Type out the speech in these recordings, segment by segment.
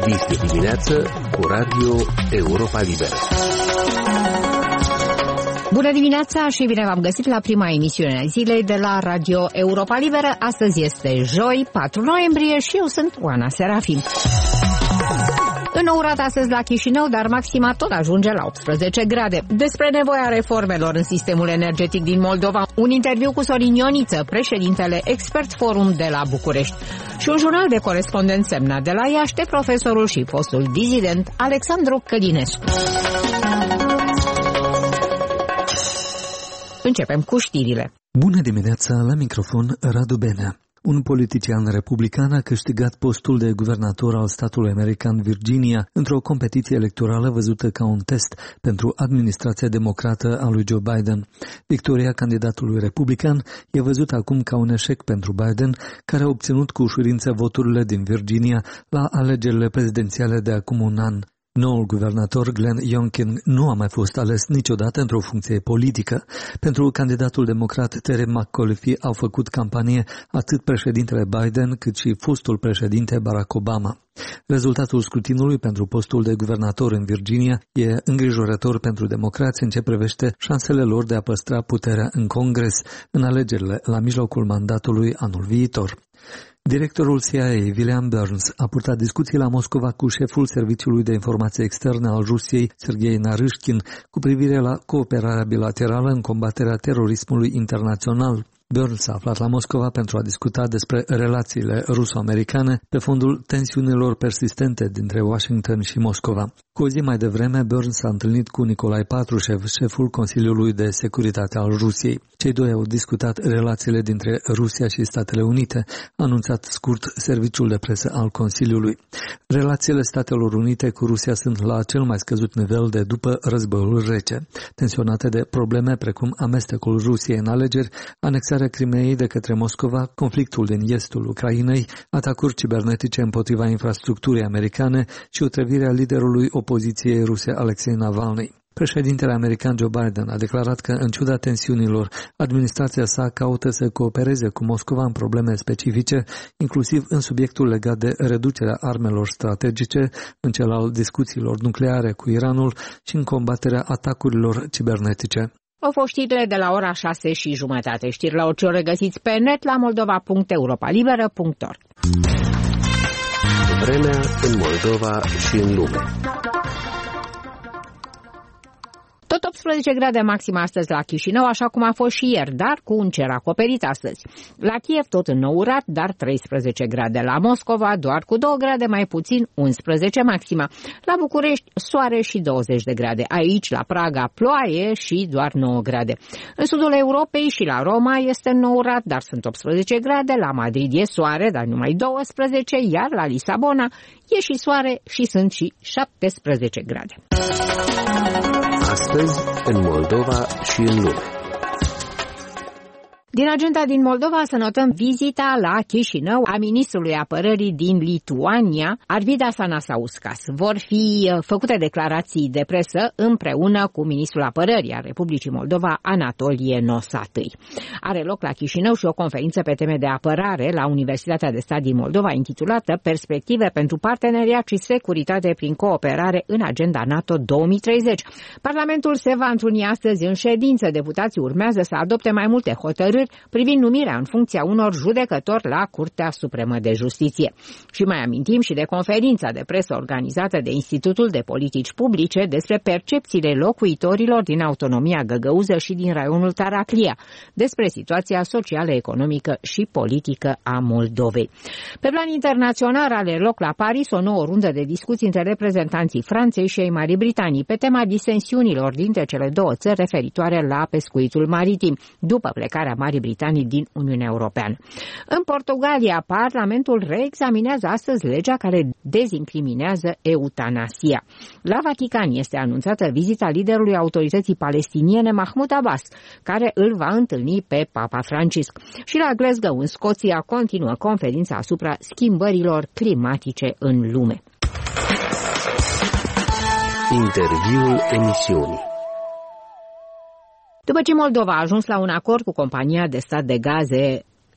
Este dimineață cu Radio Europa Liberă. Bună dimineața și bine v-am găsit la prima emisiune a zilei de la Radio Europa Liberă. Astăzi este joi, 4 noiembrie și eu sunt Oana Serafim. Înourat astăzi la Chișinău, dar maxima tot ajunge la 18 grade. Despre nevoia reformelor în sistemul energetic din Moldova, un interviu cu Sorin Ioniță, președintele Expert Forum de la București, și un jurnal de corespondenți semnat de la Iași de profesorul și fostul dizident Alexandru Călinescu. Începem cu știrile. Bună dimineața, la microfon Radu Benea. Un politician republican a câștigat postul de guvernator al statului american Virginia într-o competiție electorală văzută ca un test pentru administrația democrată a lui Joe Biden. Victoria candidatului republican e văzută acum ca un eșec pentru Biden, care a obținut cu ușurință voturile din Virginia la alegerile prezidențiale de acum un an. Noul guvernator Glenn Youngkin nu a mai fost ales niciodată într-o funcție politică. Pentru candidatul democrat Terry McAuliffe au făcut campanie atât președintele Biden cât și fostul președinte Barack Obama. Rezultatul scrutinului pentru postul de guvernator în Virginia e îngrijorător pentru democrați în ce privește șansele lor de a păstra puterea în Congres în alegerile la mijlocul mandatului anul viitor. Directorul CIA, William Burns, a purtat discuții la Moscova cu șeful Serviciului de Informație Externă al Rusiei, Sergei Naryshkin, cu privire la cooperarea bilaterală în combaterea terorismului internațional. Burns s-a aflat la Moscova pentru a discuta despre relațiile ruso-americane pe fondul tensiunilor persistente dintre Washington și Moscova. Cu o zi mai devreme, Burns s-a întâlnit cu Nicolae Patrushev, șeful Consiliului de Securitate al Rusiei. Cei doi au discutat relațiile dintre Rusia și Statele Unite, a anunțat scurt serviciul de presă al Consiliului. Relațiile Statelor Unite cu Rusia sunt la cel mai scăzut nivel de după războiul rece, tensionate de probleme precum amestecul Rusiei în alegeri, anexarea Crimeei de către Moscova, conflictul din estul Ucrainei, atacuri cibernetice împotriva infrastructurii americane și otrăvirea liderului opoziției ruse Alexei Navalny. Președintele american Joe Biden a declarat că, în ciuda tensiunilor, administrația sa caută să coopereze cu Moscova în probleme specifice, inclusiv în subiectul legat de reducerea armelor strategice, în cel al discuțiilor nucleare cu Iranul și în combaterea atacurilor cibernetice. Au fost știrile de la ora 6:30. Știri la orice ore găsiți pe net la moldova.europalibera.org. Vremea în Moldova și în lume. Tot 18 grade maxim astăzi la Chișinău, așa cum a fost și ieri, dar cu un cer acoperit astăzi. La Kiev tot înourat, dar 13 grade. La Moscova doar cu 2 grade mai puțin, 11 maxima. La București soare și 20 de grade. Aici, la Praga, ploaie și doar 9 grade. În sudul Europei și la Roma este înourat, dar sunt 18 grade. La Madrid e soare, dar numai 12, iar la Lisabona e și soare și sunt și 17 grade. Astăzi, în Moldova și în lume. Din agenda din Moldova să notăm vizita la Chișinău a ministrului apărării din Lituania, Arvydas Anušauskas. Vor fi făcute declarații de presă împreună cu ministrul apărării a Republicii Moldova, Anatolie Nosatâi. Are loc la Chișinău și o conferință pe teme de apărare la Universitatea de Stat din Moldova, intitulată Perspective pentru parteneriat și securitate prin cooperare în agenda NATO 2030. Parlamentul se va întruni astăzi în ședință. Deputații urmează să adopte mai multe hotărâri privind numirea în funcția unor judecători la Curtea Supremă de Justiție. Și mai amintim și de conferința de presă organizată de Institutul de Politici Publice despre percepțiile locuitorilor din autonomia găgăuză și din raionul Taraclia, despre situația socială, economică și politică a Moldovei. Pe plan internațional are loc la Paris o nouă rundă de discuții între reprezentanții Franței și ai Marii Britanii pe tema disensiunilor dintre cele două țări referitoare la pescuitul maritim, după plecarea Marii Britanii din Uniunea Europeană. În Portugalia, Parlamentul reexaminează astăzi legea care dezincriminează eutanasia. La Vatican este anunțată vizita liderului autorității palestiniene Mahmoud Abbas, care îl va întâlni pe Papa Francisc. Și la Glasgow, în Scoția, continuă conferința asupra schimbărilor climatice în lume. Interviul emisiunii. După ce Moldova a ajuns la un acord cu compania de stat de gaze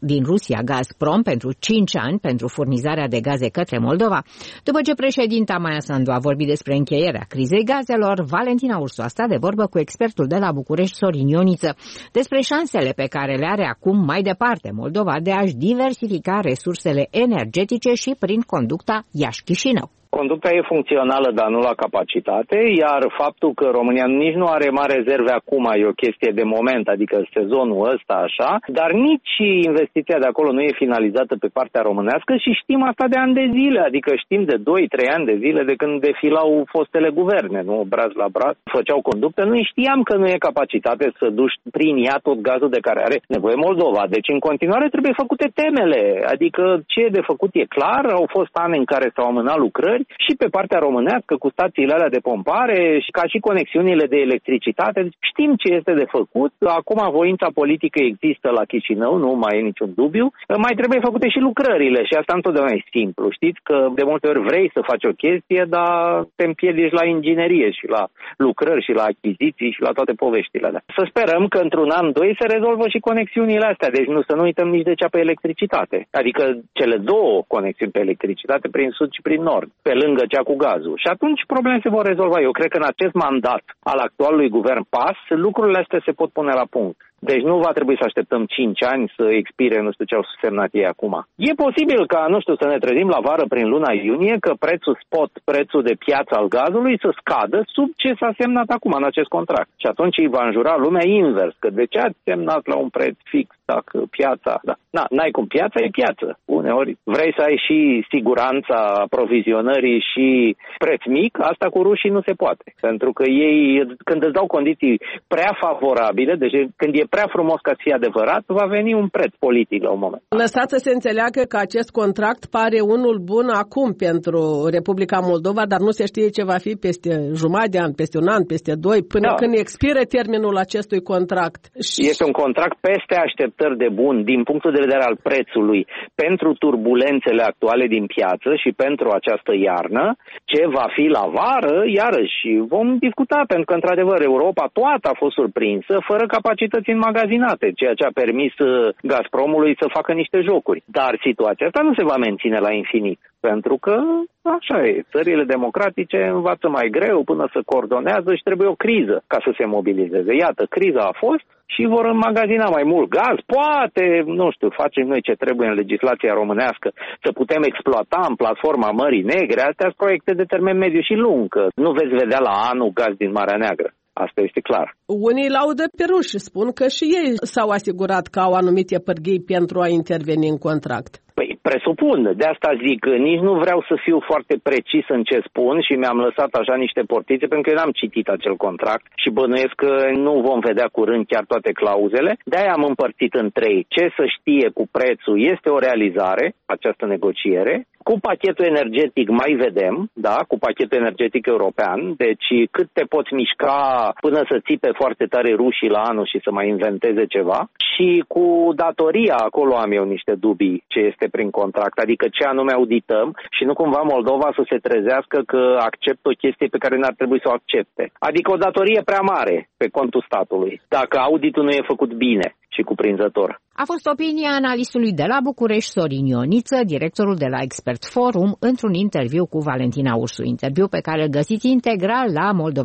din Rusia, Gazprom, pentru 5 ani pentru furnizarea de gaze către Moldova. După ce președinta Maia Sandu a vorbit despre încheierea crizei gazelor, Valentina Ursu a stat de vorbă cu expertul de la București, Sorin Ioniță, despre șansele pe care le are acum mai departe Moldova de a-și diversifica resursele energetice și prin conducta Iași-Chișinău. Conducta e funcțională, dar nu la capacitate, iar faptul că România nici nu are mari rezerve acum e o chestie de moment, adică sezonul ăsta așa, dar nici investiția de acolo nu e finalizată pe partea românească și știm asta de ani de zile, adică știm de 2-3 ani de zile de când defilau fostele guverne, nu? Braț la braț, făceau conducte, noi știam că nu e capacitate să duci prin ea tot gazul de care are nevoie Moldova, deci în continuare trebuie făcute temele, adică ce e de făcut e clar, au fost ani în care s-au amânat lucrări, și pe partea românească cu stațiile alea de pompare și ca și conexiunile de electricitate. Știm ce este de făcut. Acum voința politică există la Chișinău, nu mai e niciun dubiu. Mai trebuie făcute și lucrările și asta întotdeauna e simplu. Știți că de multe ori vrei să faci o chestie, dar te împiedici la inginerie și la lucrări și la achiziții și la toate poveștile alea. Să sperăm că într-un an, 2 se rezolvă și conexiunile astea. Deci nu să nu uităm nici de cea pe electricitate. Adică cele două conexiuni pe electricitate prin sud și prin nord, pe lângă cea cu gazul. Și atunci problemele se vor rezolva. Eu cred că în acest mandat al actualului guvern PAS, lucrurile astea se pot pune la punct. Deci nu va trebui să așteptăm 5 ani să expire nu știu ce au semnat ei acum. E posibil ca, nu știu, să ne trezim la vară prin luna iunie că prețul spot, prețul de piață al gazului să scadă sub ce s-a semnat acum în acest contract. Și atunci îi va înjura lumea invers, că de ce ați semnat la un preț fix dacă piața... Da. N-ai cum, piața e piață. Uneori vrei să ai și siguranța aprovizionării și preț mic, asta cu rușii nu se poate. Pentru că ei, când îți dau condiții prea favorabile, deci când e prea frumos ca să fie adevărat, va veni un preț politic la un moment. Lăsați să se înțeleagă că acest contract pare unul bun acum pentru Republica Moldova, dar nu se știe ce va fi peste jumătate de an, peste un an, peste 2, până când expire termenul acestui contract. Este un contract peste așteptări de bun din punctul de vedere al prețului pentru turbulențele actuale din piață și pentru această iarnă. Ce va fi la vară, iarăși vom discuta, pentru că într-adevăr Europa toată a fost surprinsă fără capacități înmagazinate, ceea ce a permis Gazpromului să facă niște jocuri. Dar situația asta nu se va menține la infinit, pentru că așa e, țările democratice învață mai greu până să coordonează și trebuie o criză ca să se mobilizeze. Iată, criza a fost și vor înmagazina mai mult gaz. Poate, nu știu, facem noi ce trebuie în legislația românească să putem exploata în platforma Mării Negre. Astea sunt proiecte de termen mediu și lung, că nu veți vedea la anul gaz din Marea Neagră. Asta este clar. Unii laudă pe ruși, spun că și ei s-au asigurat că au anumite pârghii pentru a interveni în contract. Păi, presupun, de asta zic, nici nu vreau să fiu foarte precis în ce spun și mi-am lăsat așa niște portițe pentru că eu n-am citit acel contract și bănuiesc că nu vom vedea curând chiar toate clauzele. De-aia am împărțit în 3. Ce să știe cu prețul este o realizare, această negociere. Cu pachetul energetic mai vedem, da, cu pachetul energetic european, deci cât te poți mișca până să țipe foarte tare rușii la anul și să mai inventeze ceva. Și cu datoria, acolo am eu niște dubii ce este prin contract, adică ce anume audităm și nu cumva Moldova să se trezească că acceptă o chestie pe care n-ar trebui să o accepte. Adică o datorie prea mare pe contul statului, dacă auditul nu e făcut bine și cuprinzător. A fost opinia analistului de la București, Sorin Ioniță, directorul de la Expert Forum, într-un interviu cu Valentina Ursu, interviu pe care îl găsiți integral la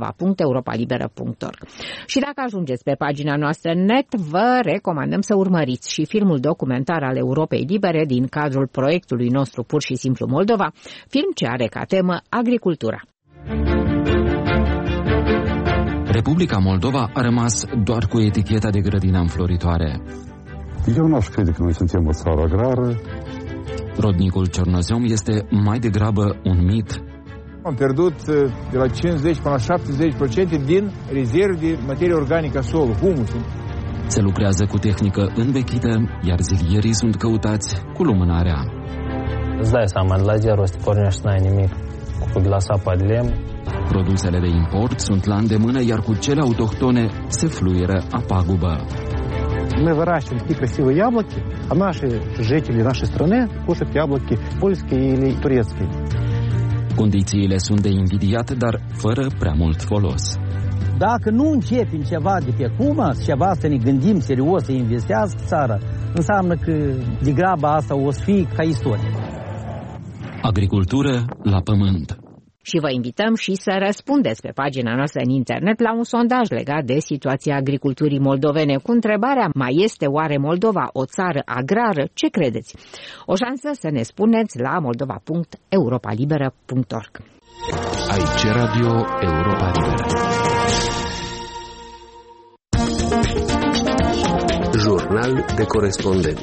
moldova.europalibera.org. Și dacă ajungeți pe pagina noastră net, vă recomandăm să urmăriți și filmul documentar al Europei Libere din cadrul proiectului nostru Pur și Simplu Moldova, film ce are ca temă agricultura. Republica Moldova a rămas doar cu eticheta de grădină înfloritoare. Eu n-aș crede că noi suntem o țară agrară. Rodnicul Ciornozom este mai degrabă un mit. Am pierdut de la 50 până la 70% din rezerve de materie organică a solului, humusul. Se lucrează cu tehnică învechită, iar zilierii sunt căutați cu lumânarea. Îți dai seama, de la zero să pornești, n-ai nimic. Cu de la sapa de lemn. Produsele de import sunt la îndemână, iar cu cele autohtone se fluieră a pagubă. Мы выращиваем такие красивые яблоки, а наши жители нашей страны кушают яблоки польские или турецкие. Condițiile sunt de invidiat, dar fără prea mult folos. Dacă nu începem ceva de pe acum, ceva să ne gândim serios să investească țara înseamnă că de graba asta o să fie ca istorie. Agricultură la pământ. Și vă invităm și să răspundeți pe pagina noastră în internet la un sondaj legat de situația agriculturii moldovene cu întrebarea: mai este oare Moldova o țară agrară? Ce credeți? O șansă să ne spuneți la moldova.europalibera.org. Aici Radio Europa Liberă. Jurnal de corespondent.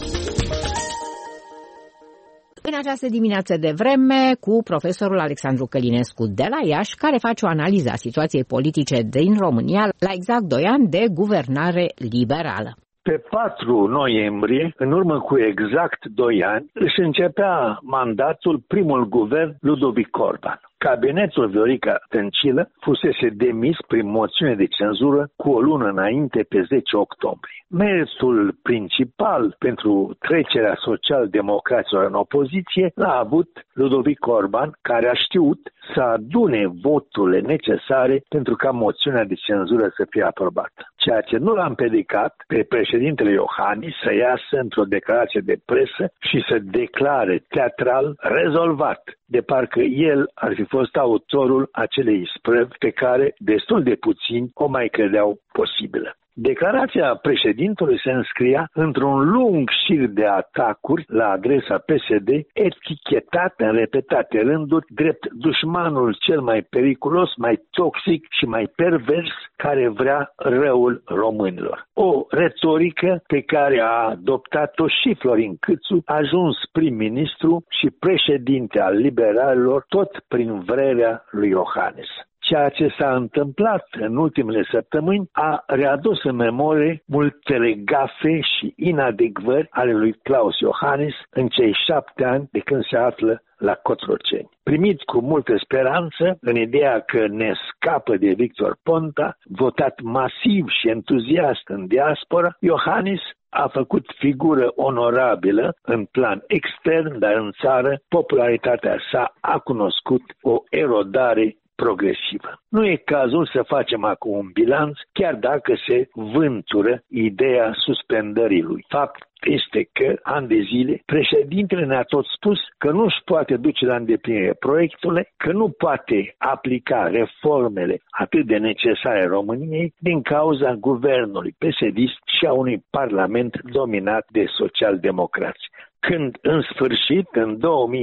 În această dimineață de vreme cu profesorul Alexandru Călinescu de la Iași, care face o analiză a situației politice din România la exact 2 ani de guvernare liberală. Pe 4 noiembrie, în urmă cu exact 2 ani, își începea mandatul primul guvern Ludovic Orban. Cabinetul Viorica Dăncilă fusese demis prin moțiune de cenzură cu o lună înainte, pe 10 octombrie. Meritul principal pentru trecerea social-democraților în opoziție l-a avut Ludovic Orban, care a știut să adune voturile necesare pentru ca moțiunea de cenzură să fie aprobată. Ceea ce nu l-a împiedicat pe președintele Iohannis să iasă într-o declarație de presă și să declare teatral rezolvat, de parcă el ar fi fost autorul acelei isprăvi pe care destul de puțini o mai credeau posibilă. Declarația președintelui se înscria într-un lung șir de atacuri la adresa PSD, etichetat în repetate rânduri drept dușmanul cel mai periculos, mai toxic și mai pervers care vrea răul românilor. O retorică pe care a adoptat-o și Florin Câțu, ajuns prim-ministru și președinte al liberalilor, tot prin vrerea lui Iohannis. Ceea ce s-a întâmplat în ultimele săptămâni a readus în memorie multele gafe și inadecvări ale lui Klaus Iohannis în cei 7 ani de când se află la Cotroceni. Primit cu multă speranță în ideea că ne scapă de Victor Ponta, votat masiv și entuziast în diaspora, Iohannis a făcut figură onorabilă în plan extern, dar în țară popularitatea sa a cunoscut o erodare progresivă. Nu e cazul să facem acum un bilanț, chiar dacă se vântură ideea suspendării lui. Fapt este că, ani de zile, președintele ne-a tot spus că nu își poate duce la îndeplinire proiectele, că nu poate aplica reformele atât de necesare României din cauza guvernului PSD-ist și a unui parlament dominat de social-democrați. Când, în sfârșit, în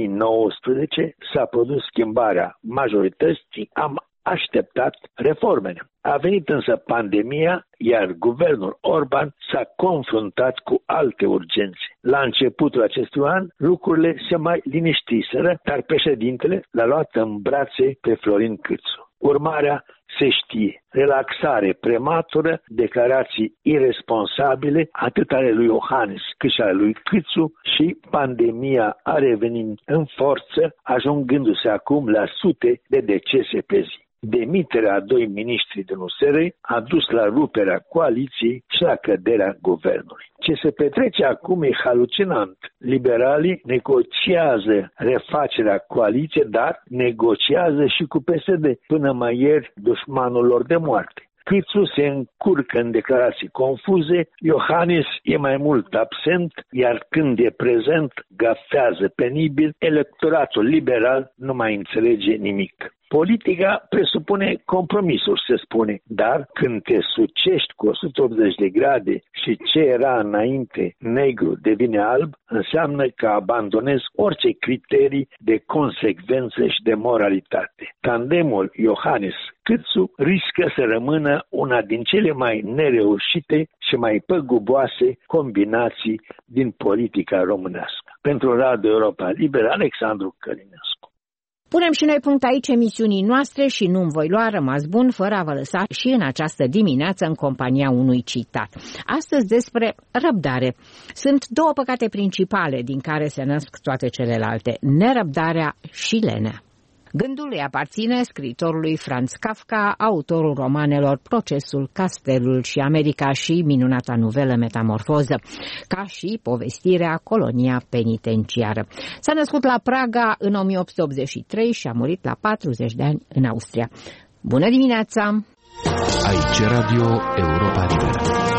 2019, s-a produs schimbarea majorității, am așteptat reformele. A venit însă pandemia, iar guvernul Orban s-a confruntat cu alte urgențe. La începutul acestui an, lucrurile se mai liniștiseră, dar președintele l-a luat în brațe pe Florin Câțu. Urmarea se știe. Relaxare prematură, declarații irresponsabile, atât ale lui Iohannis cât și ale lui Câțu, și pandemia a revenit în forță, ajungându-se acum la sute de decese pe zi. Demiterea a 2 miniștri din USR a dus la ruperea coaliției și la căderea guvernului. Ce se petrece acum e halucinant. Liberalii negociază refacerea coaliției, dar negociază și cu PSD, până mai ieri dușmanul lor de moarte. Câțu se încurcă în declarații confuze, Iohannis e mai mult absent, iar când e prezent, gafează penibil, electoratul liberal nu mai înțelege nimic. Politica presupune compromisuri, se spune, dar când te sucești cu 180 de grade și ce era înainte negru devine alb, înseamnă că abandonezi orice criterii de consecvență și de moralitate. Tandemul Iohannis-Câțu riscă să rămână una din cele mai nereușite și mai păguboase combinații din politica românească. Pentru Radio Europa Liberă, Alexandru Călinescu. Punem și noi punct aici emisiunii noastre și nu-mi voi lua rămas bun fără a vă lăsa și în această dimineață în compania unui citat. Astăzi despre răbdare. Sunt 2 păcate principale din care se nasc toate celelalte, nerăbdarea și lenea. Gândul îi aparține scriitorului Franz Kafka, autorul romanelor Procesul, Castelul și America și minunata novelă Metamorfoză, ca și povestirea Colonia penitenciară. S-a născut la Praga în 1883 și a murit la 40 de ani în Austria. Bună dimineața! Aici Radio Europa Liberă.